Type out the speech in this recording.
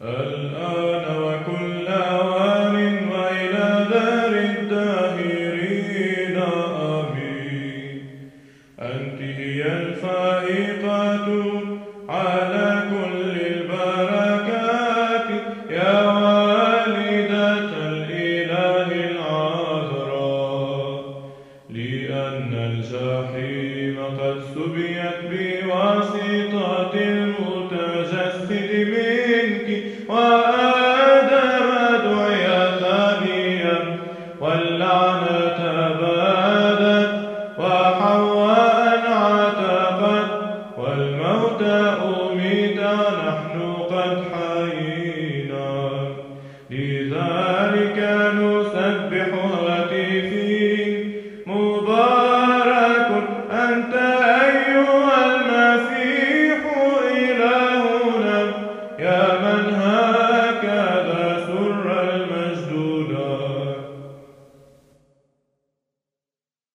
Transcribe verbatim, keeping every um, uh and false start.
الآن وكل أوان وإلى دار الداهرين آمين. أنت هي الفائقة على كل البركات يا والدة الإله العذراء، لأن الجحيم قد سبيت بواسطة المتجسد منك، وآدم دعي ثانيا واللعنة بادت، وحواء عتقت والموت أميت، نحن قد